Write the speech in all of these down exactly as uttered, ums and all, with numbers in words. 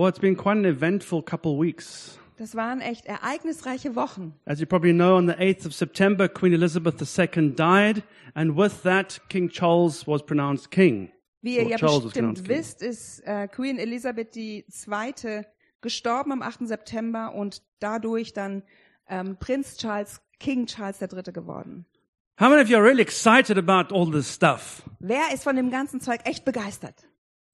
Well, it's been quite an eventful couple weeks. Das waren echt ereignisreiche Wochen. As you probably know, on the eighth of September, Queen Elizabeth the Second died, and with that, King Charles was pronounced king. Wie ihr Or ja Charles was pronounced bestimmt king. wisst, ist äh, Queen Elizabeth die Zweite gestorben am achten September und dadurch dann ähm, Prinz Charles, King Charles der Dritte geworden. How many of you are really excited about all this stuff? Wer ist von dem ganzen Zeug echt begeistert?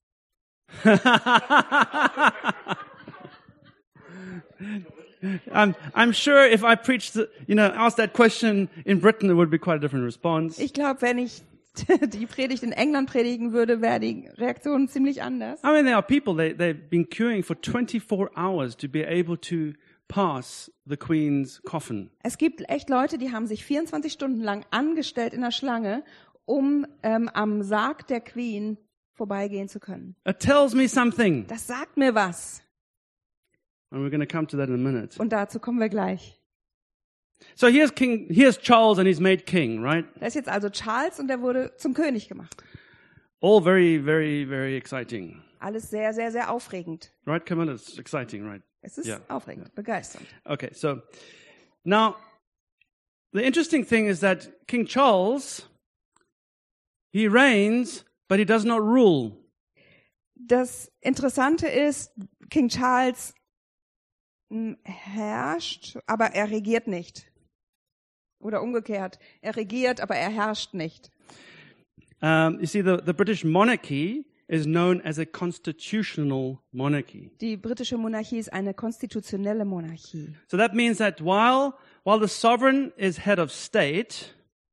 I'm, I'm sure if I preached, the, you know, asked that question in Britain, it would be quite a different response. Ich glaube, wenn ich die Predigt in England predigen würde, wäre die Reaktion ziemlich anders. I mean, there are people, they, they've been queuing for twenty-four hours to be able to pass the Queen's coffin. Es gibt echt Leute, die haben sich vierundzwanzig Stunden lang angestellt in der Schlange, um ähm, am Sarg der Queen vorbeigehen zu können. It tells me something. Das sagt mir was. And we're going to come to that in a minute. Und dazu kommen wir gleich. So here's King, here's Charles and he's made king, right? Da ist jetzt also Charles und der wurde zum König gemacht. All very, very, very exciting. Alles sehr, sehr, sehr aufregend. Right, Camilla? It's exciting, right? Es ist Yeah. aufregend, begeisternd. Okay, so now the interesting thing is that King Charles, he reigns, but he does not rule. Das Interessante ist, King Charles mh, herrscht, aber er regiert nicht. Oder umgekehrt, er regiert, aber er herrscht nicht. Um, you see, the, the British monarchy is known as a constitutional monarchy. Die britische Monarchie ist eine konstitutionelle Monarchie. So that means that while while the sovereign is head of state,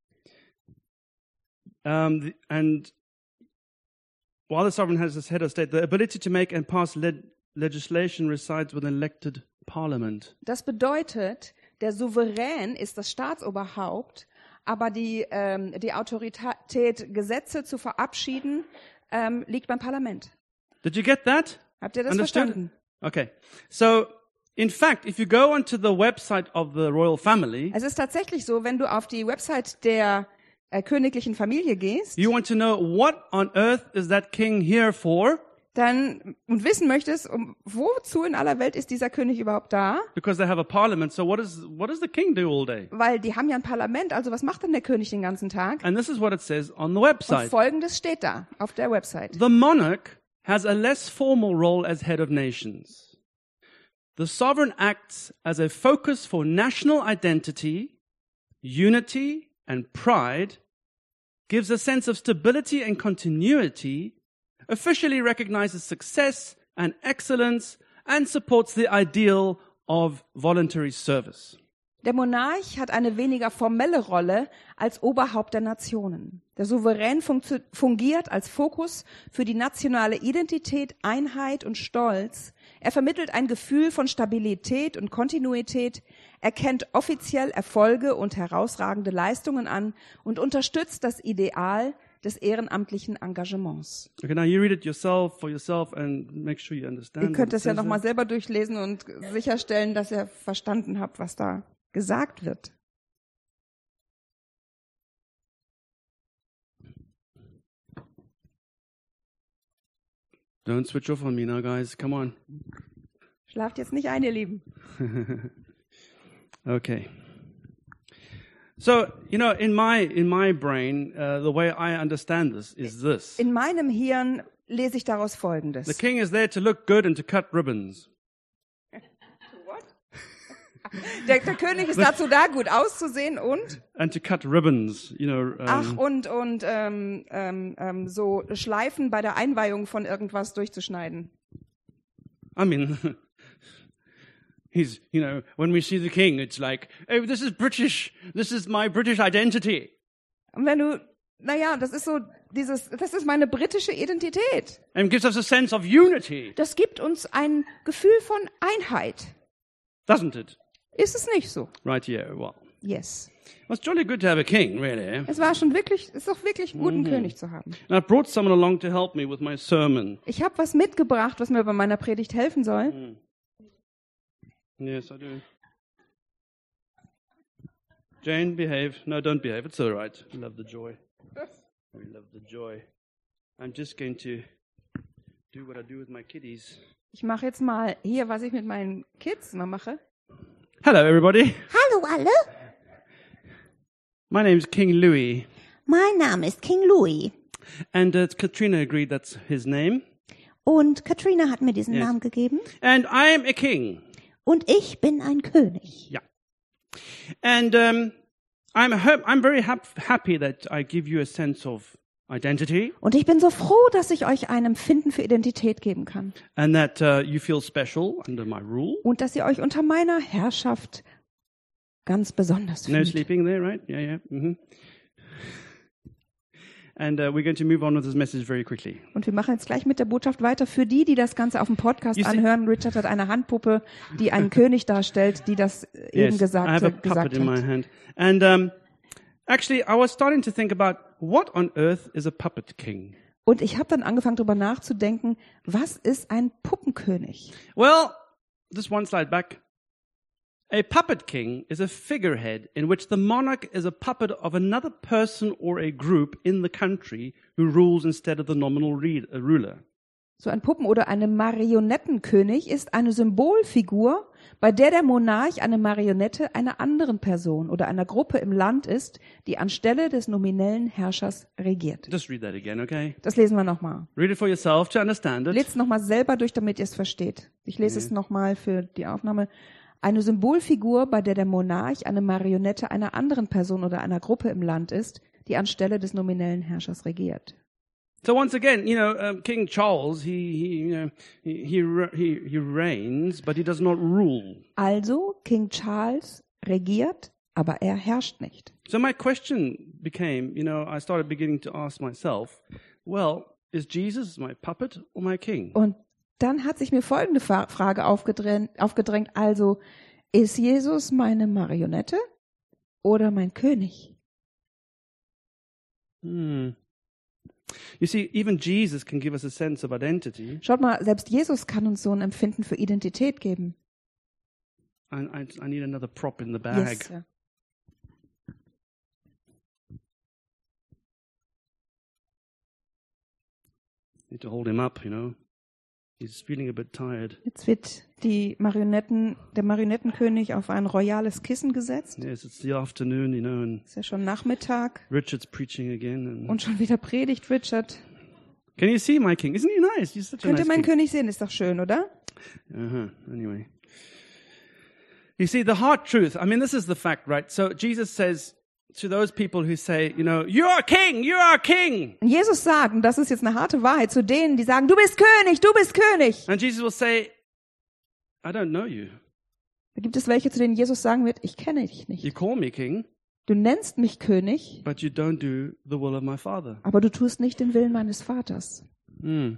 um, the, and while the sovereign has his head of state, the ability to make and pass le- legislation resides with an elected parliament. Das bedeutet, der Souverän ist das Staatsoberhaupt, aber die, ähm, die Autorität, Gesetze zu verabschieden, ähm, liegt beim Parlament. Did you get that? Habt ihr das Understood? verstanden? Okay. So, in fact, if you go onto the website of the royal family, Es ist tatsächlich so, wenn du auf die Website der äh, königlichen Familie gehst, you want to know what on earth is that king here for? dann und wissen möchtest, um, wozu in aller Welt ist dieser König überhaupt da? Because they have a parliament. So what is what does the king do all day? Weil die haben ja ein Parlament, also was macht denn der König den ganzen Tag? And this is what it says on the Und website. Folgendes steht da auf der Website. The monarch has a less formal role as head of nations. The sovereign acts as a focus for national identity, unity, and pride, gives a sense of stability and continuity, officially recognizes success and excellence, and supports the ideal of voluntary service. Der Monarch hat eine weniger formelle Rolle als Oberhaupt der Nationen. Der Souverän funktio- fungiert als Fokus für die nationale Identität, Einheit und Stolz. Er vermittelt ein Gefühl von Stabilität und Kontinuität, erkennt offiziell Erfolge und herausragende Leistungen an und unterstützt das Ideal des ehrenamtlichen Engagements. Okay, now you read it yourself for yourself and make sure you understand. Ihr what könnt it es ja says nochmal there. selber durchlesen und sicherstellen, dass ihr verstanden habt, was da gesagt wird. Don't switch off on me now, guys. Come on. Schlaft jetzt nicht ein, ihr Lieben. Okay. So, you know, in my in my brain, uh, the way I understand this is this: In meinem Hirn lese ich daraus the Folgendes. king is there to look good and to cut ribbons. Der, der König ist dazu da, gut auszusehen und And to cut ribbons, you know. Um, ach und und ähm, ähm, ähm, so Schleifen bei der Einweihung von irgendwas durchzuschneiden. I mean, he's, you know, when we see the king, it's like, oh, this is British. This is my British identity. Und wenn du, naja, das ist so dieses, das ist meine britische Identität. And gives us a sense of unity, Das gibt uns ein Gefühl von Einheit. doesn't it? Ist es nicht so? Right here. Well, Yes. well, it's jolly good to have a king, really. Es war schon wirklich, es ist doch wirklich gut, einen König zu haben. And I brought someone along to help me with my sermon. Ich habe was mitgebracht, was mir bei meiner Predigt helfen soll. Yes, I do. Jane, behave. No, don't behave. It's all right. We love the joy. We love the joy. I'm just going to do what I do with my kiddies. Ich mache jetzt mal hier, was ich mit meinen Kids immer mache. Hello, everybody. Hallo alle, My name's King Louis, mein Name ist King Louis and uh, Katrina agreed that's his name. und Katrina hat mir diesen Yes. Namen gegeben And I am a king. und ich bin ein König. Yeah. And um, I'm ha- I'm very hap- happy that I give you a sense of identity Und ich bin so froh, dass ich euch ein Empfinden für Identität geben kann. and that uh, you feel special under my rule. Und dass ihr euch unter meiner Herrschaft ganz besonders No fühlt. sleeping there, right? Yeah, yeah. hmm And uh, we're going to move on with this message very quickly. Und wir machen jetzt gleich mit der Botschaft weiter. Für die, die das Ganze auf dem Podcast You see- anhören, Richard hat eine Handpuppe, die einen König darstellt, die das äh, eben Yes, I gesagt, have a gesagt puppet in my hat. hand. And um, actually, I was starting to think about what on earth is a puppet king? Und ich habe dann angefangen, darüber nachzudenken, was ist ein Puppenkönig? Well, just one slide back. A puppet king is a figurehead in which the monarch is a puppet of another person or a group in the country who rules instead of the nominal re- uh, ruler. So ein Puppen- oder eine Marionettenkönig ist eine Symbolfigur, bei der der Monarch eine Marionette einer anderen Person oder einer Gruppe im Land ist, die anstelle des nominellen Herrschers regiert. Just read that again, okay? Das lesen wir nochmal. Read it for yourself to understand it. Lest es nochmal selber durch, damit ihr es versteht. Ich lese es nochmal für die Aufnahme. Eine Symbolfigur, bei der der Monarch eine Marionette einer anderen Person oder einer Gruppe im Land ist, die anstelle des nominellen Herrschers regiert. So once again, you know, um, King Charles, he, he, you know, he, he, re- he, he reigns, but he does not rule. Also, King Charles regiert, aber er herrscht nicht. So my question became, you know, I started beginning to ask myself, well, is Jesus my puppet or my king? Und dann hat sich mir folgende Fa- Frage aufgedrängt, aufgedrängt. Also, ist Jesus meine Marionette oder mein König? Hmm. You see, even Jesus can give us a sense of identity. Schaut mal, selbst Jesus kann uns so ein Empfinden für Identität geben. I, I, I need another prop in the bag. Yes, ja. Need to hold him up, you know. He's feeling a bit tired. Jetzt wird die Marionetten, der Marionettenkönig auf ein royales Kissen gesetzt. Yes, it's the afternoon, you know, and Ist ja schon Nachmittag Richard's preaching again. And und schon wieder predigt Richard. can you see my king? Isn't he nice? He's such a Könnt ihr nice meinen king. König sehen? Ist doch schön, oder? Uh-huh. Anyway. You see, the hard truth, I mean, this is the fact, right? So Jesus says to those people who say, you know, you are king, you are king. Und Jesus sagt, und das ist jetzt eine harte Wahrheit, zu denen, die sagen, du bist König, du bist König. And Jesus will say, I don't know you. Da gibt es welche, zu denen Jesus sagen wird, ich kenne dich You nicht. call me king, Du nennst mich König, but you don't do the will of my Father. aber du tust nicht den Willen meines Vaters. Hmm.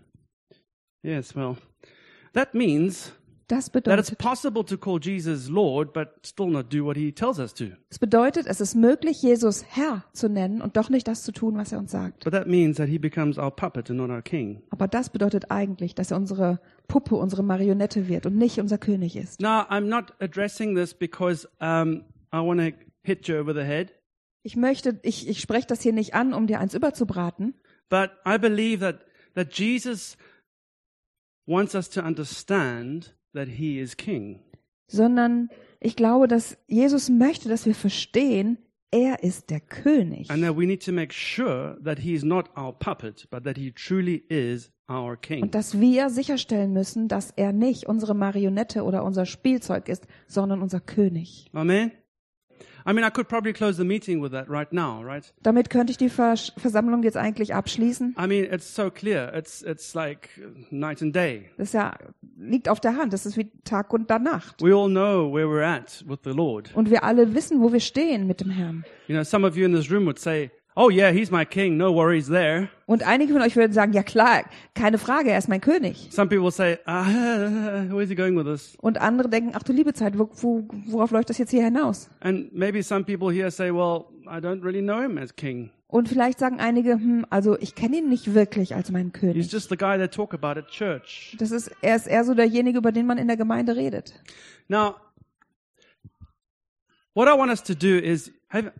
Yes, well, that means Das that it's bedeutet, possible to call Jesus Lord, but still not do what he tells us to. es bedeutet, es ist möglich, Jesus Herr zu nennen und doch nicht das zu tun, was er uns sagt. But that means that he becomes our puppet and not our king. Aber das bedeutet eigentlich, dass er unsere Puppe, unsere Marionette wird und nicht unser König ist. Now, I'm not addressing this because um, I want to hit you over the head, Ich möchte, ich, ich spreche das hier nicht an, um dir eins überzubraten, but I believe that, that Jesus wants us to understand that he is king. sondern ich glaube, dass Jesus möchte, dass wir verstehen, er ist der König. And that we need to make sure that he is not our puppet, but that he truly is our king. Und dass wir sicherstellen müssen, dass er nicht unsere Marionette oder unser Spielzeug ist, sondern unser König. Amen? I mean, I could probably close the meeting with that right now, right? Damit könnte ich die Vers- Versammlung jetzt eigentlich abschließen. I mean, it's so clear. It's, it's like night and day. Das ist ja, liegt auf der Hand. Das ist wie Tag und Nacht. We all know where we're at with the Lord. Und wir alle wissen, wo wir stehen mit dem Herrn. You know, some of you in this room would say, oh yeah, he's my king, no worries there. Und einige von euch würden sagen, ja klar, keine Frage, er ist mein König. Some people say, ah, where's he going with this? Und andere denken, ach du liebe Zeit, wo, wo, worauf läuft das jetzt hier hinaus? And maybe some people here say, well, I don't really know him as king. Und vielleicht sagen einige, hm, also ich kenne ihn nicht wirklich als meinen He's König. just the guy they talk about at church. Das ist, er ist eher so derjenige, über den man in der Gemeinde redet. Now, what I want us to do is, have,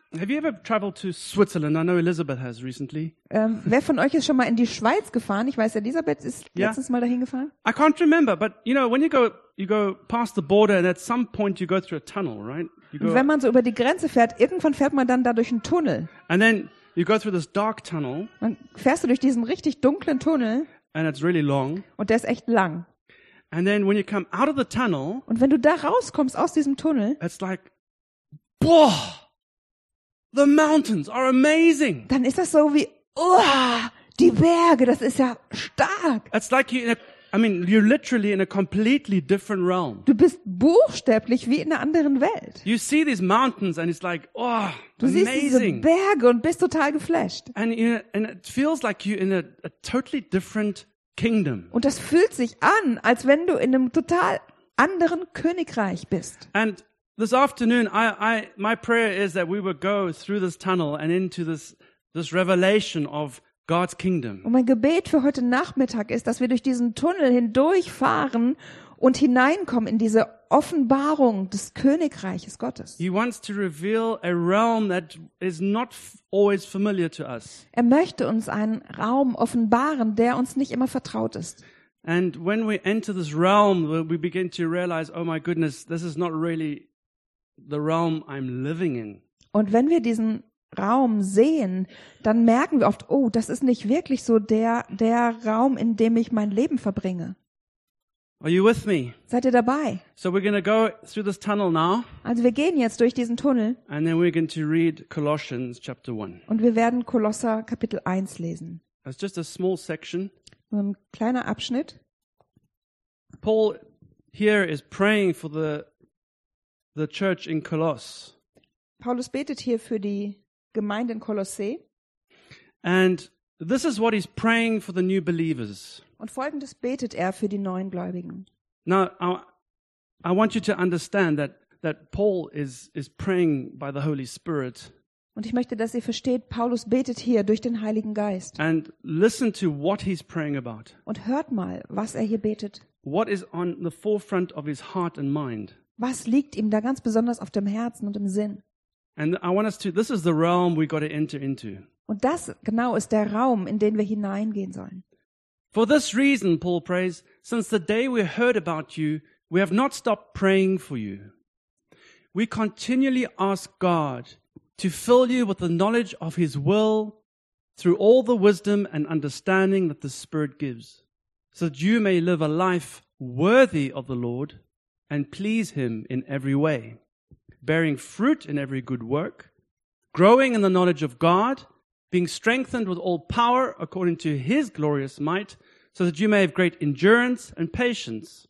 have you ever traveled to Switzerland? I know Elizabeth has recently. Ähm, wer von euch ist schon mal in die Schweiz gefahren? Ich weiß, Elisabeth ist Ja. letztens mal dahin gefahren. I can't remember, but you know, when you go, you go past the border and at some point you go through a tunnel, right? You Und go, wenn man so über die Grenze fährt, irgendwann fährt man dann da durch einen Tunnel. and then you go through this dark tunnel Dann fährst du durch diesen richtig dunklen Tunnel and it's really long. und der ist echt lang. And then when you come out of the tunnel, Und wenn du da rauskommst aus diesem Tunnel, it's like, whoa, the mountains are amazing. dann ist das so wie, oh, die Berge, das ist ja stark. It's like you in a, I mean, you're literally in a completely different realm. Du bist buchstäblich wie in einer anderen Welt. You see these mountains and it's like, oh, Du siehst diese amazing. Berge und bist total geflasht. And, you and it feels like you're in a, a totally different kingdom. Und das fühlt sich an, als wenn du in einem total anderen Königreich bist. And this afternoon, I, I, my prayer is that we would go through this tunnel and into this, this revelation of God's kingdom. Und mein Gebet für heute Nachmittag ist, dass wir durch diesen Tunnel hindurchfahren und hineinkommen in diese Offenbarung des Königreiches Gottes. He wants to reveal a realm that is not f- always familiar to us. Er möchte uns einen Raum offenbaren, der uns nicht immer vertraut ist. And when we enter this realm, we we begin to realize, oh my goodness, this is not really the realm I'm living in. Und wenn wir diesen Raum sehen, dann merken wir oft, oh, das ist nicht wirklich so der, der Raum, in dem ich mein Leben verbringe. Are you with me? Seid ihr dabei? So we're going to go through this tunnel now, Also wir gehen jetzt durch diesen Tunnel and then we're going to read Colossians chapter one. und wir werden Kolosser Kapitel eins lesen. It's just a small section. Nur ein kleiner Abschnitt. Paul here is praying for the the church in Colossus. Paulus betet hier für die Gemeinde in Kolossä. And this is what he's praying for the new believers. Und Folgendes betet er für die neuen Gläubigen. Now, I, I want you to understand that, that Paul is, is praying by the Holy Spirit. Und ich möchte, dass ihr versteht, Paulus betet hier durch den Heiligen Geist. And listen to what he's praying about. Und hört mal, was er hier betet. What is on the forefront of his heart and mind. Was liegt ihm da ganz besonders auf dem Herzen und im Sinn? And I want us to, this is the realm we got to enter into. Und das genau ist der Raum, in den wir hineingehen sollen. For this reason, Paul prays, since the day we heard about you, we have not stopped praying for you. We continually ask God to fill you with the knowledge of his will through all the wisdom and understanding that the Spirit gives, so that you may live a life worthy of the Lord and please him in every way, bearing fruit in every good work, growing in the knowledge of God, being strengthened with all power according to his glorious might, so that you may have great endurance and patience,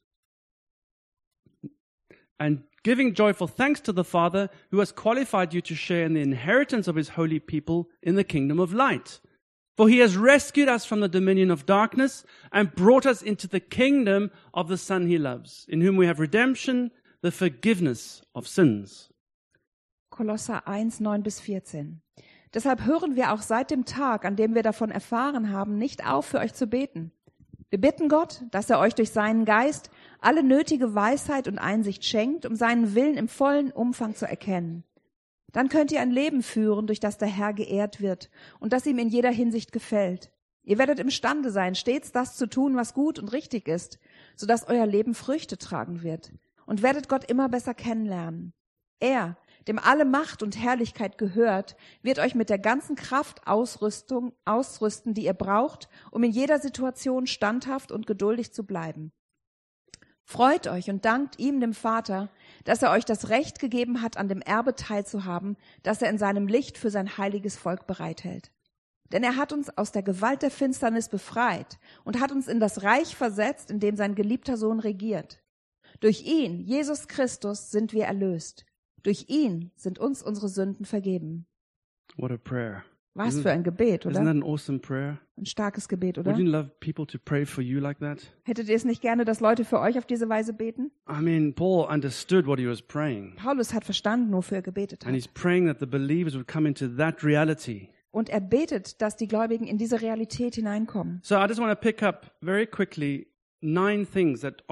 and giving joyful thanks to the Father who has qualified you to share in the inheritance of his holy people in the kingdom of light. For he has rescued us from the dominion of darkness and brought us into the kingdom of the Son he loves, in whom we have redemption, the forgiveness of sins. Kolosser eins, neun bis vierzehn. Deshalb hören wir auch seit dem Tag, an dem wir davon erfahren haben, nicht auf, für euch zu beten. Wir bitten Gott, dass er euch durch seinen Geist alle nötige Weisheit und Einsicht schenkt, um seinen Willen im vollen Umfang zu erkennen. Dann könnt ihr ein Leben führen, durch das der Herr geehrt wird und das ihm in jeder Hinsicht gefällt. Ihr werdet imstande sein, stets das zu tun, was gut und richtig ist, sodass euer Leben Früchte tragen wird, und werdet Gott immer besser kennenlernen. Er, dem alle Macht und Herrlichkeit gehört, wird euch mit der ganzen Kraft Ausrüstung, ausrüsten, die ihr braucht, um in jeder Situation standhaft und geduldig zu bleiben. Freut euch und dankt ihm, dem Vater, dass er euch das Recht gegeben hat, an dem Erbe teilzuhaben, das er in seinem Licht für sein heiliges Volk bereithält. Denn er hat uns aus der Gewalt der Finsternis befreit und hat uns in das Reich versetzt, in dem sein geliebter Sohn regiert. Durch ihn, Jesus Christus, sind wir erlöst. Durch ihn sind uns unsere Sünden vergeben. What a prayer. Was Isn't- für ein Gebet, Isn't that oder? an awesome prayer? Ein starkes Gebet, oder? Would you love people to pray for you like that? Hättet ihr es nicht gerne, dass Leute für euch auf diese Weise beten? I mean, Paul understood what he was praying. Paulus hat verstanden, wofür er gebetet And hat. he's praying that the believers would come into that reality. Und er betet, dass die Gläubigen in diese Realität hineinkommen. So I just want to pick up very quickly nine things that are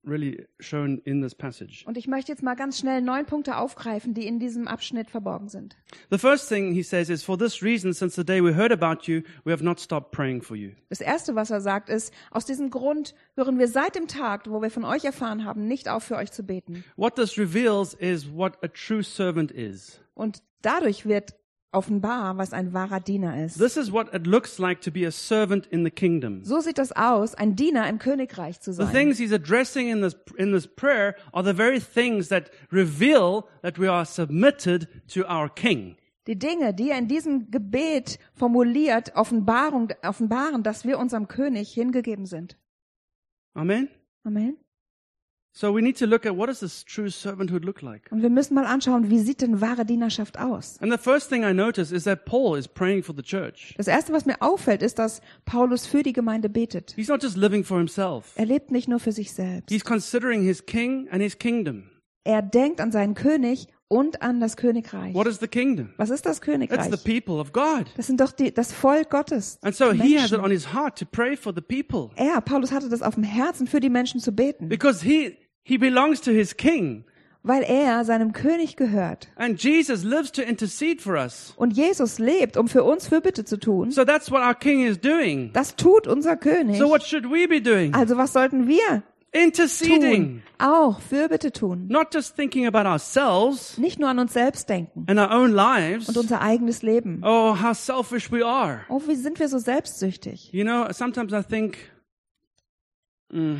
really shown in this passage. Und ich möchte jetzt mal ganz schnell neun Punkte aufgreifen, die in diesem Abschnitt verborgen sind. The first thing he says is, for this reason, since the day we heard about you, we have not stopped praying for you. Das Erste, was er sagt, ist, aus diesem Grund hören wir seit dem Tag, wo wir von euch erfahren haben, nicht auf, für euch zu beten. What this reveals is what a true servant is. Und dadurch wird offenbar, was ein wahrer Diener ist. This is what it looks like to be a servant in the kingdom. So sieht das aus, ein Diener im Königreich zu The sein. things he's addressing in this, in this prayer are the very things that reveal that we are submitted to our king. Die Dinge, die er in diesem Gebet formuliert, Offenbarung, offenbaren, dass wir unserem König hingegeben sind. Amen? Amen. So we need to look at what does this true servanthood look like? Und wir müssen mal anschauen, wie sieht denn wahre Dienerschaft aus? And the first thing I notice is that Paul is praying for the church. Das Erste, was mir auffällt, ist, dass Paulus für die Gemeinde betet. He's not just living for himself. Er lebt nicht nur für sich selbst. He's considering his king and his kingdom. Er denkt an seinen König und an das Königreich. What is the kingdom? Was ist das It's Königreich? the people of God. Das sind doch die, das Volk Gottes. And so die he has it Menschen. on his heart to pray for the people. Er, Paulus hatte das auf dem Herzen, für die Menschen zu beten, Because he, he belongs to his king. weil er seinem König gehört. And Jesus lives to intercede for us. Und Jesus lebt, um für uns Fürbitte zu tun. So that's what our king is doing. Das tut unser König. So what should we be doing? Also was sollten wir Interceding. tun? Auch Fürbitte tun. Not just thinking about ourselves Nicht nur an uns selbst denken and our own lives. und unser eigenes Leben. Oh, how selfish we are. Oh, wie sind wir so selbstsüchtig? You know, sometimes I think, mm,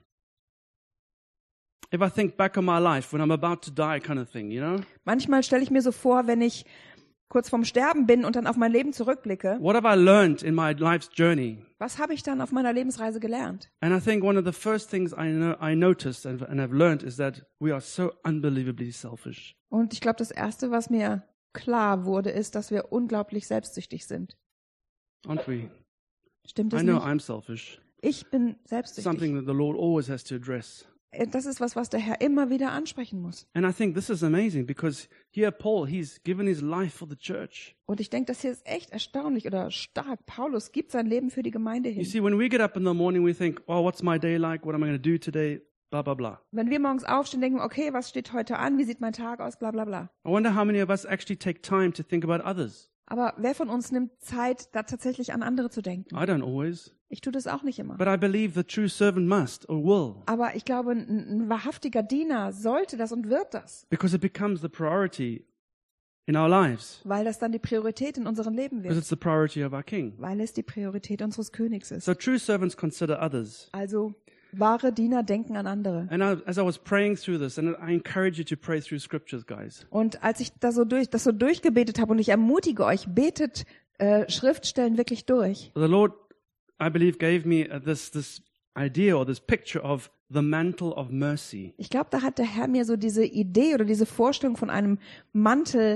if I think back on my life when I'm about to die kind of thing, you know, Manchmal stelle ich mir so vor, wenn ich kurz vorm Sterben bin und dann auf mein Leben zurückblicke, what have I learned in my life's journey? was habe ich dann auf meiner Lebensreise gelernt? And I think one of the first things I know, I noticed and, and I've learned is that we are so unbelievably selfish. Und ich glaube, das Erste, was mir klar wurde, ist, dass wir unglaublich selbstsüchtig sind. Aren't we? Stimmt das I know nicht? I'm selfish. Ich bin selbstsüchtig. Something that the Lord always has to address. Das ist was, was der Herr immer wieder ansprechen muss. And I think this is amazing because here Paul, he's given his life for the church. Und ich denke, das hier ist echt erstaunlich oder stark. Paulus gibt sein Leben für die Gemeinde You hin. see, when we get up in the morning, we think, oh, what's my day like? What am I going to do today? Blah, blah, blah. Wenn wir morgens aufstehen, denken wir, okay, was steht heute an? Wie sieht mein Tag aus? Bla bla bla. I wonder how many of us actually take time to think about others. Aber wer von uns nimmt Zeit, da tatsächlich an andere zu denken? I don't always. Ich tue das auch nicht immer. But I believe the true servant must or will Aber ich glaube, ein, ein wahrhaftiger Diener sollte das und wird das, because it becomes the priority in our lives weil das dann die Priorität in unserem Leben because wird, it's the priority of our King. weil es die Priorität unseres Königs ist. So true servants consider others. Also wahre Diener denken an andere. And I, as I was praying through this, and I encourage you to pray through scriptures, guys. Und als ich da so durch, das so durchgebetet habe und ich ermutige euch, betet äh, Schriftstellen wirklich durch. The Lord, I believe, gave me uh, this this idea or this picture of the mantle of mercy. Ich glaube, da hat der Herr mir so diese Idee oder diese Vorstellung von einem Mantel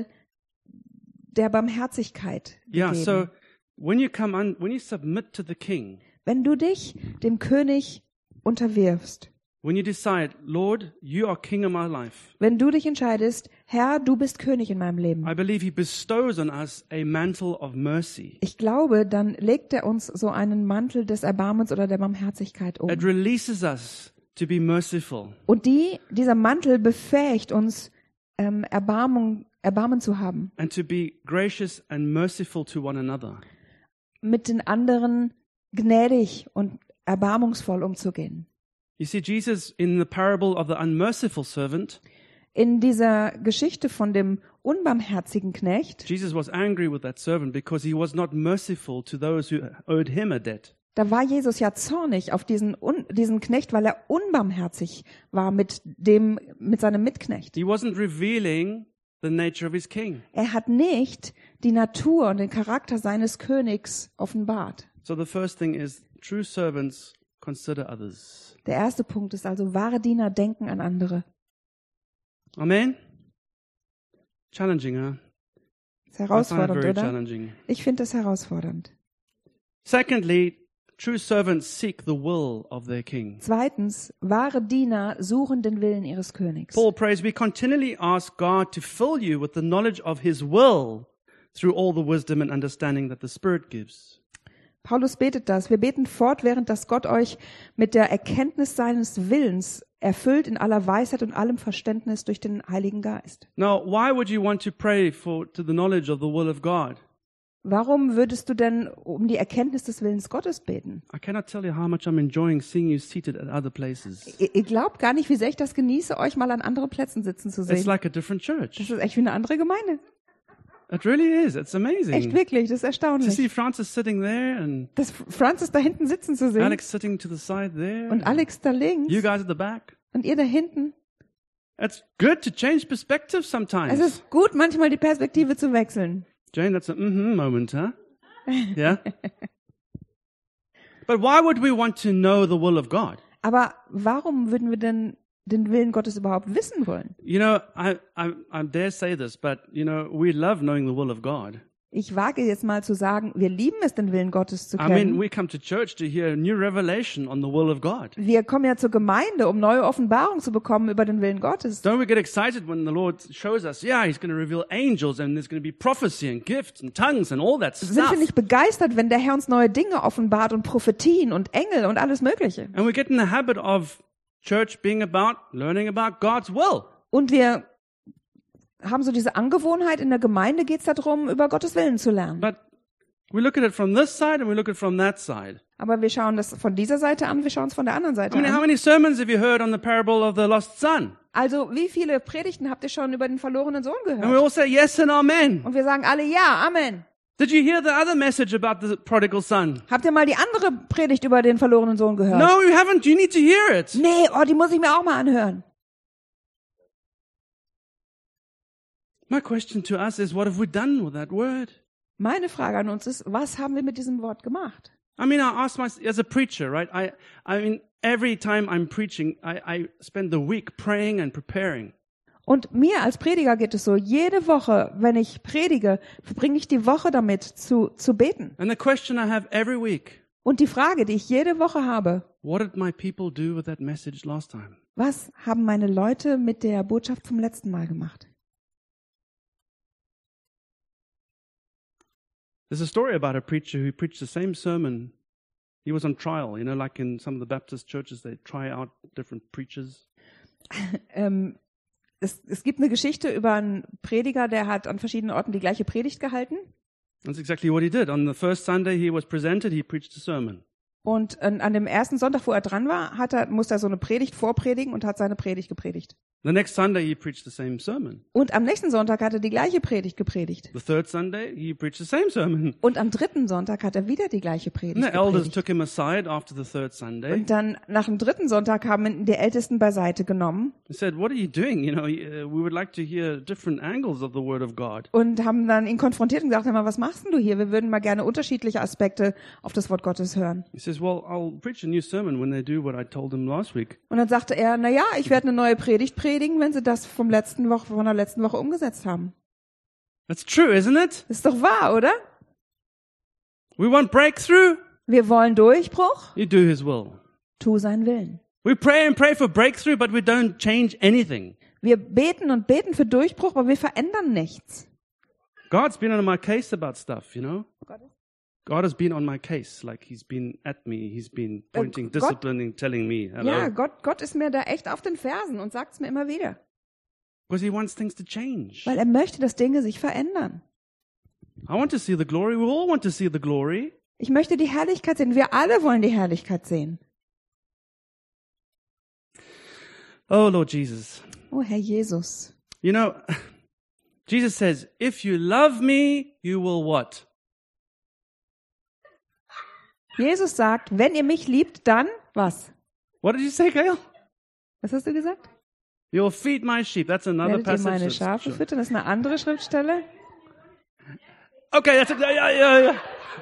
der Barmherzigkeit Yeah. gegeben. So when you come on, when you submit to the King, Wenn du dich dem König unterwirfst, when you decide, Lord, you are King of my life, wenn du dich entscheidest, Herr, du bist König in meinem Leben, I believe He bestows on us a mantle of mercy. ich glaube, dann legt er uns so einen Mantel des Erbarmens oder der Barmherzigkeit um. It releases us to be merciful. Und die, dieser Mantel befähigt uns, ähm, Erbarmung, Erbarmen zu haben, And to be gracious and merciful to one another. mit den anderen gnädig und erbarmungsvoll umzugehen. You see, Jesus, in the parable of the unmerciful servant, In dieser Geschichte von dem unbarmherzigen Knecht, Jesus was angry with that servant because he was not merciful to those who owed him a debt. da war Jesus ja zornig auf diesen, un, diesen Knecht, weil er unbarmherzig war mit dem, mit seinem Mitknecht. He wasn't revealing the nature of his king. Er hat nicht die Natur und den Charakter seines Königs offenbart. So the first thing is true servants consider others. Der erste Punkt ist also, wahre Diener denken an andere. Amen? Challenging, huh? Ist I find it herausfordernd, very oder? challenging. Ich finde das herausfordernd. Secondly, true servants seek the will of their king. Zweitens, wahre Diener suchen den Willen ihres Königs. Paul prays, we continually ask God to fill you with the knowledge of his will through all the wisdom and understanding that the Spirit gives. Paulus betet das. Wir beten fortwährend, dass Gott euch mit der Erkenntnis seines Willens erfüllt in aller Weisheit und allem Verständnis durch den Heiligen Geist. Now, why would you want to pray for to the knowledge of the will of God? Warum würdest du denn um die Erkenntnis des Willens Gottes beten? I cannot tell you how much I'm enjoying seeing you seated at other places. Ihr, ihr glaubt gar nicht, wie sehr ich das genieße, euch mal an anderen Plätzen sitzen zu It's sehen. like a different church. Das ist echt wie eine andere Gemeinde. It really is. It's Echt amazing. wirklich, das ist To erstaunlich. see Francis sitting there and Das Francis da hinten sitzen zu sehen Alex sitting to the side there. und Alex da links You guys at the back. und ihr da hinten. It's good to change perspective Es sometimes. ist gut, manchmal die Perspektive zu wechseln. Jane, that's a mm-hmm moment, huh? Yeah? But why would we want to know the will of God? Aber warum würden wir denn den Willen Gottes überhaupt wissen wollen? You know, I, I, I dare say this, but, you know, we love knowing the will of God. Ich wage jetzt mal zu sagen, wir lieben es, den Willen Gottes zu I mean, kennen. we come to church to hear a new revelation on the will of God. Wir kommen ja zur Gemeinde, um neue Offenbarung zu bekommen über den Willen Gottes. Don't we get excited when the Lord shows us, yeah, He's going to reveal angels and there's going to be prophecy and gifts and tongues and all that Sind stuff. wir nicht begeistert, wenn der Herr uns neue Dinge offenbart und Prophetien und Engel und alles Mögliche? And we get in the habit of church being about learning about God's will. Und wir haben so diese Angewohnheit, in der Gemeinde geht es darum, über Gottes Willen zu lernen. But we look at it from this side and we look at it from that side. Aber wir schauen das von dieser Seite an, wir schauen es von der anderen I Seite mean, how an. many sermons have you heard on the parable of the lost son? Also, wie viele Predigten habt ihr schon über den verlorenen Sohn And we gehört? all say yes and amen. Und wir sagen alle ja, Amen. Did you hear the other message about the prodigal son? Habt ihr mal die andere Predigt über den verlorenen Sohn gehört? No, you haven't. You need to hear it. Nee, oh, die muss ich mir auch mal anhören. My question to us is, what have we done with that word? Meine Frage an uns ist, was haben wir mit diesem Wort gemacht? I mean, I ask myself, as a preacher, right? I, I mean, every time I'm preaching, I, I spend the week praying and preparing. Und mir als Prediger geht es so, jede Woche, wenn ich predige, verbringe ich die Woche damit zu, zu beten. And the question I have every week, Und die Frage, die ich jede Woche habe, what did my people do with that message last time? was haben meine Leute mit der Botschaft vom letzten Mal gemacht? There's a story about a preacher who preached the same sermon. He was on trial, you know, like in some of the Baptist churches, they try out different preachers. Ähm, es, es gibt eine Geschichte über einen Prediger, der hat an verschiedenen Orten die gleiche Predigt gehalten. That's exactly what he did. On the first Sunday he was presented, he preached a sermon. Und an, an dem ersten Sonntag, wo er dran war, hat er, musste er so eine Predigt vorpredigen und hat seine Predigt gepredigt. The next Sunday he preached the same sermon. Und am nächsten Sonntag hat er die gleiche Predigt gepredigt. The third Sunday he preached the same sermon. Und am dritten Sonntag hat er wieder die gleiche And Predigt the elders gepredigt. took him aside after the third Sunday. Und dann nach dem dritten Sonntag haben ihn die Ältesten beiseite genommen He said, what are you doing? You know, uh, we would like to hear different angles of the Word of God. und haben dann ihn konfrontiert und gesagt, hör mal, was machst denn du hier? Wir würden mal gerne unterschiedliche Aspekte auf das Wort Gottes hören. He says, well, I'll preach a new sermon when they do what I told them last week. Und dann sagte er, na ja, ich werde eine neue Predigt predigen, wenn sie das vom letzten Woche, von der letzten Woche umgesetzt haben. That's true, isn't it? Ist doch wahr, oder? We want breakthrough. Wir wollen Durchbruch, You do His will. tu seinen Willen. We pray and pray for breakthrough, but we don't change anything. Wir beten und beten für Durchbruch, aber wir verändern nichts. God's been on my case about stuff, you know? God has been on my case, like He's been at me. He's been pointing, Gott- disciplining, telling me. Hello. Ja, Gott, Gott ist mir da echt auf den Fersen und sagt es mir immer wieder. Because He wants things to change. Weil er möchte, dass Dinge sich verändern. I want to see the glory. We all want to see the glory. Ich möchte die Herrlichkeit sehen. Wir alle wollen die Herrlichkeit sehen. Oh, Lord Jesus. Oh, Herr Jesus. You know, Jesus says, if you love me, you will what? Jesus sagt, wenn ihr mich liebt, dann was? What did you say, Gail? Was hast du gesagt? You'll feed my sheep. That's another Werdet ihr passage. meine of Schafe scripture. füttern? Das ist eine andere Schriftstelle. Okay, that's it. Yeah, yeah, yeah, yeah.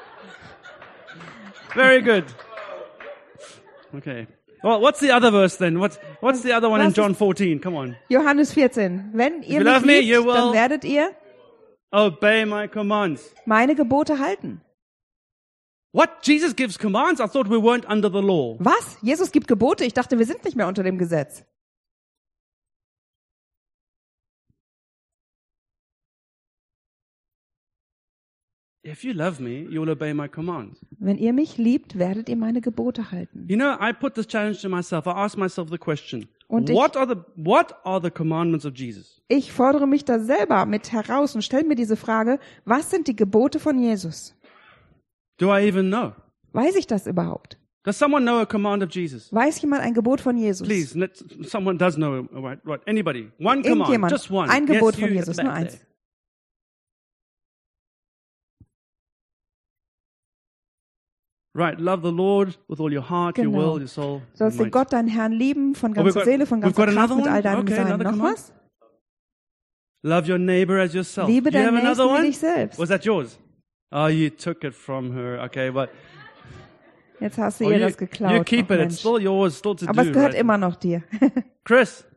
Very good. Okay. Well, what's the other verse then? What's what's the other one in Was ist- John fourteen? Come on. Johannes vierzehn. Wenn ihr you love mich me, liebt, you will- dann werdet ihr Obey my commands. meine Gebote halten. What? Jesus gives commands? I thought we weren't under the law. Was? Jesus gibt Gebote? Ich dachte, wir sind nicht mehr unter dem Gesetz. if you love me, you will obey my commands. Wenn ihr mich liebt, werdet ihr meine Gebote halten. You know, I put this challenge to myself. I ask myself the question, Und ich- what are the what are the commandments of Jesus? Ich fordere mich da selber mit heraus und stelle mir diese Frage, was sind die Gebote von Jesus? Do I even know? Weiß ich das überhaupt? Does someone know a command of Jesus? Weiß jemand ein Gebot von Jesus? Please, let, someone does know. Right, right. Anybody? One command, Irgendjemand. just one. Ein Gebot yes, von you Jesus, at the nur back eins. there. Right, love the Lord with all your heart, your Genau. will, your soul. Du sollst your den might. Gott, deinen Herrn, lieben, von Oh, we've ganzer got- Seele, von we've ganzer got Kraft, another mit all one? deinem Okay, Sein. another Noch command. was? Love your neighbor as yourself. Liebe Do you have deinen another Nächsten wie one? dich selbst. Was that yours? Oh, you took it from her. Okay, but Jetzt hast du oh, ihr you, das geklaut. you keep Ach, it. Mensch. It's still yours, still to Aber do. es gehört right? immer noch dir. Chris,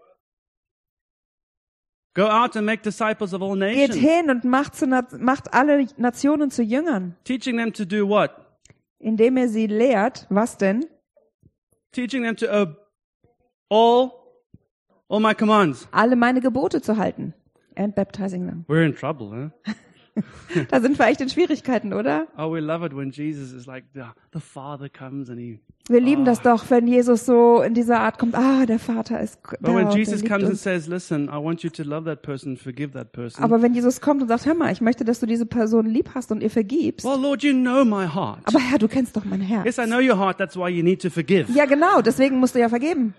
go out and make disciples of all Geht nations, hin und macht, zu, Na- macht alle Nationen zu Jüngern, teaching them to do what? indem er sie lehrt. Was denn? Teaching them to obey all all my commands. Alle meine Gebote zu halten. And baptizing them. We're in trouble, huh? Da sind wir echt in Schwierigkeiten, oder? Oh, we love it when Jesus is like the, the Father comes and he. Wir lieben das doch, wenn Jesus so in dieser Art kommt. Ah, der Vater ist da But when und der Jesus liebt comes and uns. says, "Listen, I want you to love that person, forgive that person." Aber wenn Jesus kommt und sagt, hör mal, ich möchte, dass du diese Person lieb hast und ihr vergibst. Well, Lord, you know my heart. Aber Herr, du kennst doch mein Herz. Yes, I know your heart. That's why you need to forgive. Ja, genau, deswegen musst du ja vergeben.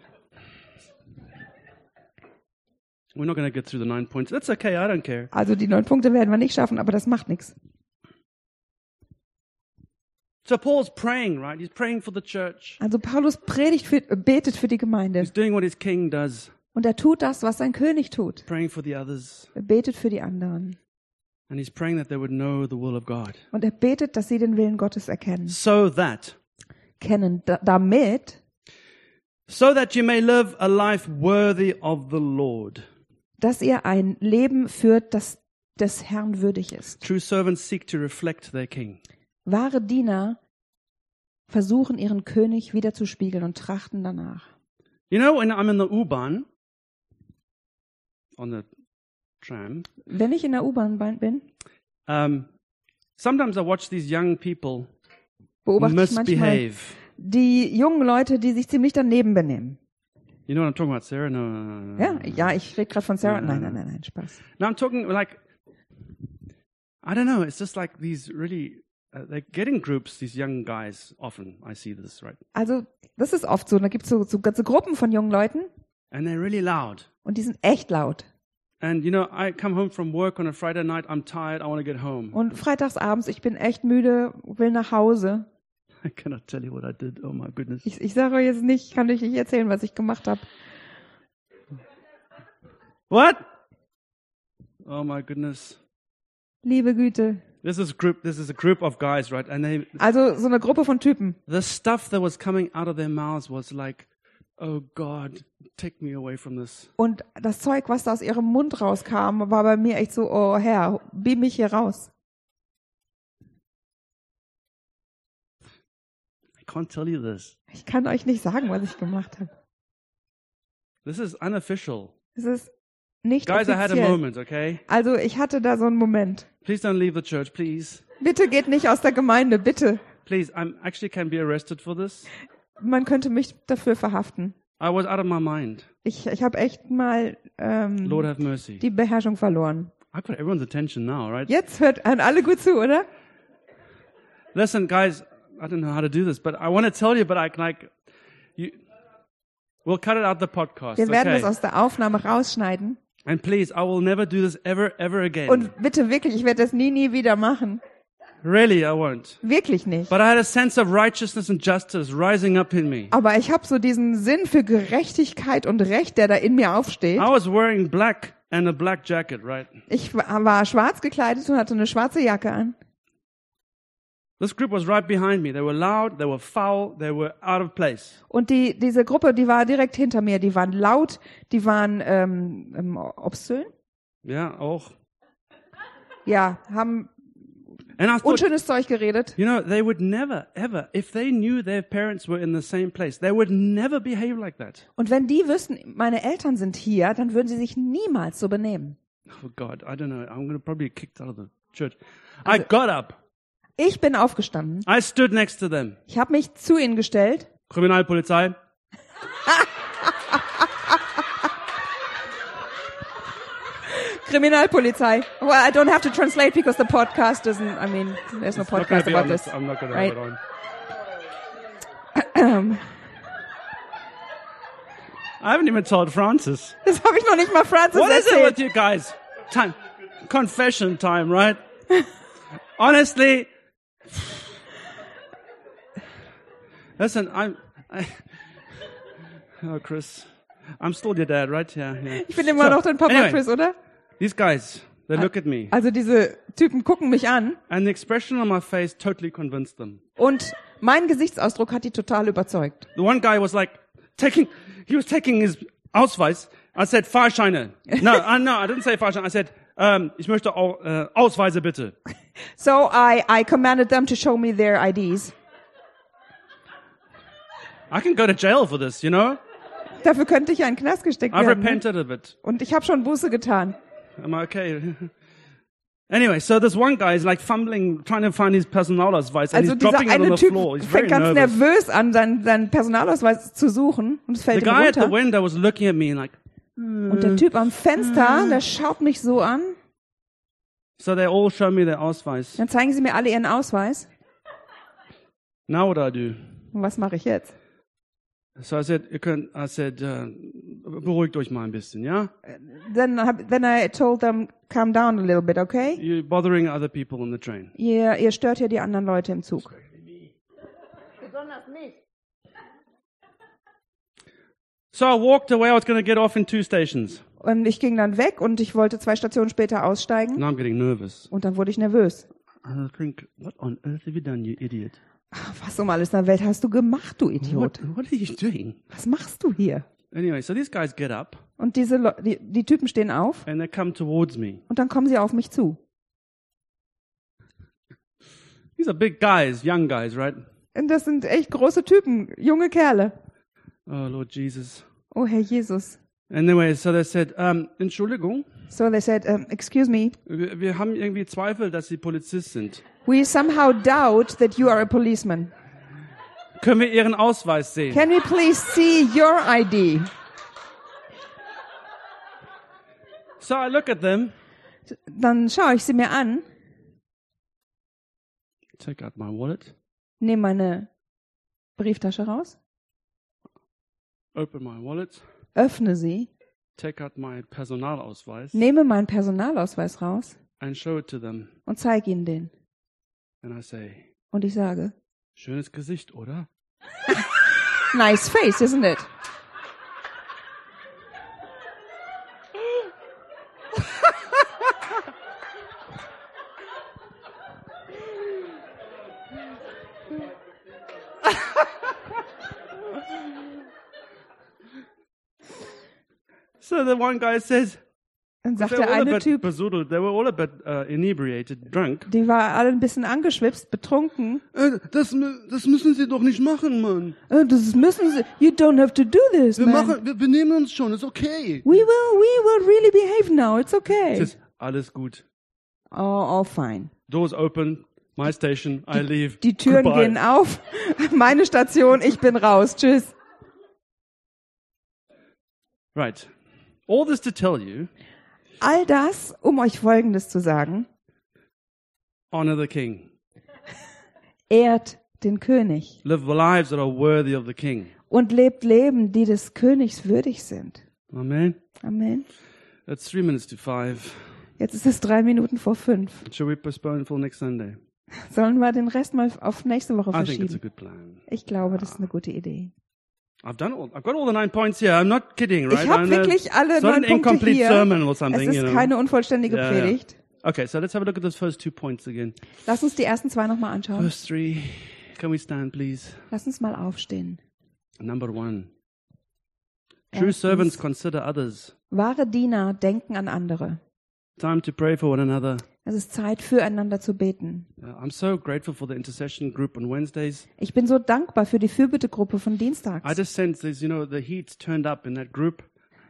We're not going to get through the nine points. That's okay. I don't care. Also die neun Punkte werden wir nicht schaffen, aber das macht nichts. So Paul's praying, right? He's praying for the church. Also Paulus predigt für, betet für die Gemeinde. He's doing what his king does, Und er tut das, was sein König tut. praying for the others. Er betet für die anderen. And he's praying that they would know the will of God. Und er betet, dass sie den Willen Gottes erkennen. So that, Kennen, da, damit, so that you may live a life worthy of the Lord. dass ihr ein Leben führt, das des Herrn würdig ist. True servants seek to reflect their king. Wahre Diener versuchen, ihren König wiederzuspiegeln und trachten danach. You know, when I'm in the U-Bahn, on the tram, Wenn ich in der U-Bahn bin, um, sometimes I watch these young people beobachte ich manchmal misbehave. die jungen Leute, die sich ziemlich daneben benehmen. You know what I'm talking about, Sarah? No, no, no, no, no. Ja, ja, ich rede gerade von Sarah. Ja, Nein, ja. nein, nein, nein, Spaß. No, I'm talking like, I don't know, it's just like these really, uh, they get in groups, these young guys, often, I see this, right? Also, das ist oft so. Da gibt es so, so ganze Gruppen von jungen Leuten And they're really loud. und die sind echt laut. And you know, I come home from work on a Friday night, I'm tired, I want to get home. Und freitags abends, ich bin echt müde, will nach Hause. I cannot tell you what I did, oh my goodness. Ich, ich sage euch jetzt nicht, kann euch nicht erzählen, was ich gemacht habe. What? Oh my goodness. Liebe Güte. This is group, this is a group of guys, right? And they, Also so eine Gruppe von Typen. the stuff that was coming out of their mouths was like, oh God, take me away from this. Und das Zeug, was da aus ihrem Mund rauskam, war bei mir echt so, oh Herr, beam mich hier raus. I can't tell you this. Ich kann euch nicht sagen, was ich gemacht habe. This is unofficial. Es ist nicht Guys, I had a offiziell. moment, okay? Also ich hatte da so einen Moment. Please don't leave the church, please. Bitte geht nicht aus der Gemeinde, bitte. Please, I'm actually can be arrested for this. Man könnte mich dafür verhaften. I was out of my mind. Ich, ich habe echt mal ähm, Lord have mercy. die Beherrschung verloren. I've got everyone's attention now, right? Jetzt hört hören alle gut zu, oder? Listen, guys, I don't know how to do this, but I want to tell you, but I can like, you, we'll cut it out the podcast, Wir werden das okay? aus der Aufnahme rausschneiden. And please, I will never do this ever, ever again. Und bitte wirklich, ich werde das nie, nie wieder machen. Really, I won't. Wirklich nicht. But I had a sense of righteousness and justice rising up in me. Aber ich habe so diesen Sinn für Gerechtigkeit und Recht, der da in mir aufsteht. I was wearing black and a black jacket, right? Ich war schwarz gekleidet und hatte eine schwarze Jacke an. This group was right behind me. They were loud, they were foul, they were out of place. Und die diese Gruppe, die war direkt hinter mir. Die waren laut, die waren ähm, ähm, obszön. Yeah, auch. Ja, haben And I thought, unschönes Zeug geredet. you know, they would never, ever, if they knew their parents were in the same place, they would never behave like that. Und wenn die wüssten, meine Eltern sind hier, dann würden sie sich niemals so benehmen. Oh God, I don't know. I'm going to probably get kicked out of the church. I got up. Ich bin aufgestanden. I stood next to them. Ich habe mich zu ihnen gestellt. Kriminalpolizei. Kriminalpolizei. Well, I don't have to translate because the podcast doesn't, I mean, there's no It's not gonna podcast be about on this. the- I'm not going to right? have it on. I haven't even told Francis. Das habe ich noch nicht mal Francis What is it erzählt. with you guys? Time, confession time, right? Honestly, listen, I'm, I, oh Chris, I'm still your dad, right? Yeah, yeah. Ich bin immer So, noch dein Papa, anyway, Chris, oder? These guys, they look at me, Also diese Typen gucken mich an and the expression on my face totally convinced them. und mein Gesichtsausdruck hat die total überzeugt. The one guy was like taking, he was taking his Ausweis. I said Fahrscheine. No, uh, no, I didn't say Fahrscheine. I said, um, ich möchte auch, äh, Ausweise bitte. So I, I commanded them to show me their I Ds. I can go to jail for this, you know? Dafür könnte ich ja in den Knast gesteckt I've werden. Ne? repented of it. Und ich habe schon Buße getan. Am I okay? Anyway, so this one guy is like fumbling, trying to find his Personalausweis, and Also he's dieser dropping it on eine the Typ floor. He's very fängt ganz nervous. nervös an, seinen, seinen Personalausweis zu suchen und es The fällt ihm guy at the runter. window was looking at me like, Und der Typ am Fenster, der schaut mich so an. so they all show me their Ausweis. Dann zeigen sie mir alle ihren Ausweis. Now what do I do? Und was mache ich jetzt? So I said, ihr könnt, I said, uh, beruhigt euch mal ein bisschen, ja? Then, hab- then I told them, calm down a little bit, okay? You're bothering other people on the train. Ihr, ihr stört hier die anderen Leute im Zug. So I walked away. I was going to get off in two stations. Und ich ging dann weg und ich wollte zwei Stationen später aussteigen. Now I'm getting nervous. Und dann wurde ich nervös. And I think, what on earth have you done, you idiot? Ach, was um alles in der Welt hast du gemacht, du Idiot? What, what are you doing? Was machst du hier? Anyway, so these guys get up Und diese Le die, die Typen stehen auf and they come towards me. und dann kommen sie auf mich zu. These are big guys, young guys, right? Und das sind echt große Typen, junge Kerle. Oh, Lord Jesus. Oh, Herr Jesus. Anyway, so they said, um, Entschuldigung, So they said, um, excuse me, wir, wir haben irgendwie Zweifel, dass Sie Polizist sind. we somehow doubt that you are a policeman. Können wir Ihren Ausweis sehen? Can we please see your I D? So I look at them, Dann schaue ich sie mir an, take out my wallet, nehme meine Brieftasche raus, open my wallet, öffne sie, take out my Personalausweis nehme meinen Personalausweis raus and show it to them. und zeige ihnen den. And I say, Und ich sage, schönes Gesicht, oder? nice face, isn't it? So the one guy says, Dann sagt they der were all a eine bit Typ, besoedelt, they were all a bit uh, inebriated, drunk. die war alle ein bisschen angeschwipst, betrunken. Äh, das, mü- das müssen Sie doch nicht machen, Mann. Äh, Das müssen sie, you don't have to do this, Wir man. machen, wir benehmen uns schon, ist okay. We will, we will really behave now, it's okay. Es ist alles gut. Oh, oh, fine. Doors open, my station, I leave. Die Türen Goodbye. gehen auf, meine Station, ich bin raus, tschüss. Right. All this to tell you, All das, um euch Folgendes zu sagen, honor the king. ehrt den König Live lives that are worthy of the king. und lebt Leben, die des Königs würdig sind. Amen. Amen. It's three minutes to five. Jetzt ist es drei Minuten vor fünf. Shall we postpone for next Sunday? Sollen wir den Rest mal auf nächste Woche I think it's a verschieben? good plan. Ich glaube, das ist eine gute Idee. I've done all, I've got all the nine points here. I'm not kidding, right? Ich habe I'm, uh, wirklich alle it's not neun an Punkte incomplete hier. sermon or Es something, you ist know. keine unvollständige Yeah, yeah. Predigt. Okay, so let's have a look at those first two points again. Lass uns die ersten zwei nochmal anschauen. Verse three. Can we stand, please? Lass uns mal aufstehen. Number one. True Erstens. servants consider others. Wahre Diener denken an andere. Time to pray for one another. Es ist Zeit, füreinander zu beten. Uh, I'm so grateful for the intercession group on Wednesdays. Ich bin so dankbar für die Fürbittegruppe von I Dienstags. just sense there's, you know, the heat's turned up in that group.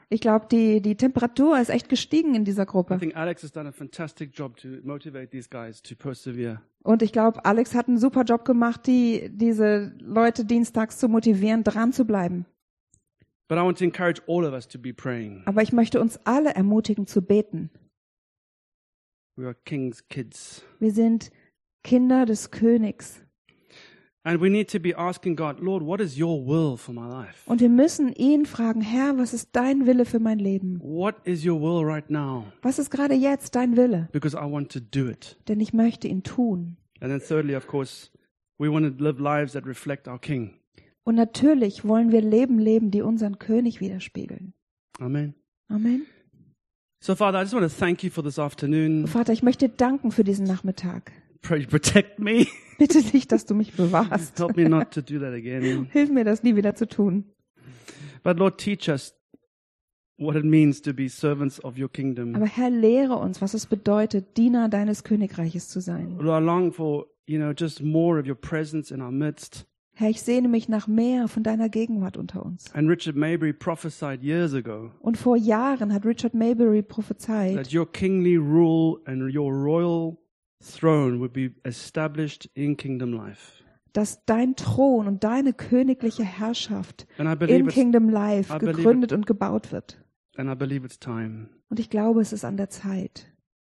Ich glaube, die, die Temperatur ist echt gestiegen in dieser I Gruppe. think Alex has done a fantastic job to motivate these guys to persevere. Und ich glaube, Alex hat einen super Job gemacht, die, diese Leute dienstags zu motivieren, dran zu bleiben. But I want to encourage all of us to be praying. Aber ich möchte uns alle ermutigen zu beten. We are King's kids. Wir sind Kinder des Königs. And we need to be asking God, Lord, what is your will for my life? Und wir müssen ihn fragen, Herr, was ist dein Wille für mein Leben? What is your will right now? Was ist gerade jetzt dein Wille? Because I want to do it. Denn ich möchte ihn tun. And then thirdly, of course, we want to live lives that reflect our King. Und natürlich wollen wir Leben leben, die unseren König widerspiegeln. Amen. Amen. So, Father, I just want to thank you for this afternoon. Vater, ich möchte dir danken für diesen Nachmittag. Pray you protect me. Bitte nicht, dass du mich bewahrst. Help me not to do that again. Hilf mir, das nie wieder zu tun. But Lord, teach us what it means to be servants of your kingdom. Aber Herr, lehre uns, was es bedeutet, Diener deines Königreiches zu sein. Lord, I long for, you know, just more of your presence in our midst. Herr, ich sehne mich nach mehr von deiner Gegenwart unter uns. And Richard Maybury prophesied years ago Und vor Jahren hat Richard Maybury prophezeit, that your kingly rule and your royal throne would be established in kingdom life. dass dein Thron und deine königliche Herrschaft And I believe in it's, Kingdom Life I believe gegründet und gebaut wird. and I believe it's time Und ich glaube, es ist an der Zeit,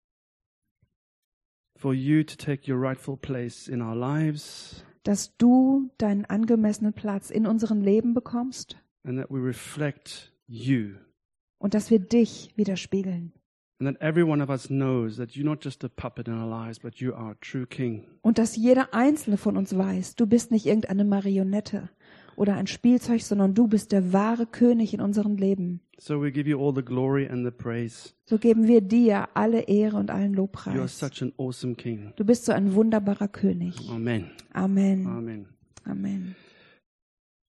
for you to take your rightful place in our lives dass du deinen angemessenen Platz in unserem Leben bekommst and that we reflect you. und dass wir dich widerspiegeln. And that every one of us knows that you're not just a puppet in our lives, but you are a true king. Und dass jeder einzelne von uns weiß, du bist nicht irgendeine Marionette oder ein Spielzeug, sondern du bist der wahre König in unserem Leben. So we give you all the glory and the praise. So geben wir dir alle Ehre und allen You are Lobpreis. such an awesome king. Du bist so ein wunderbarer König. Amen. Amen. Amen. Amen.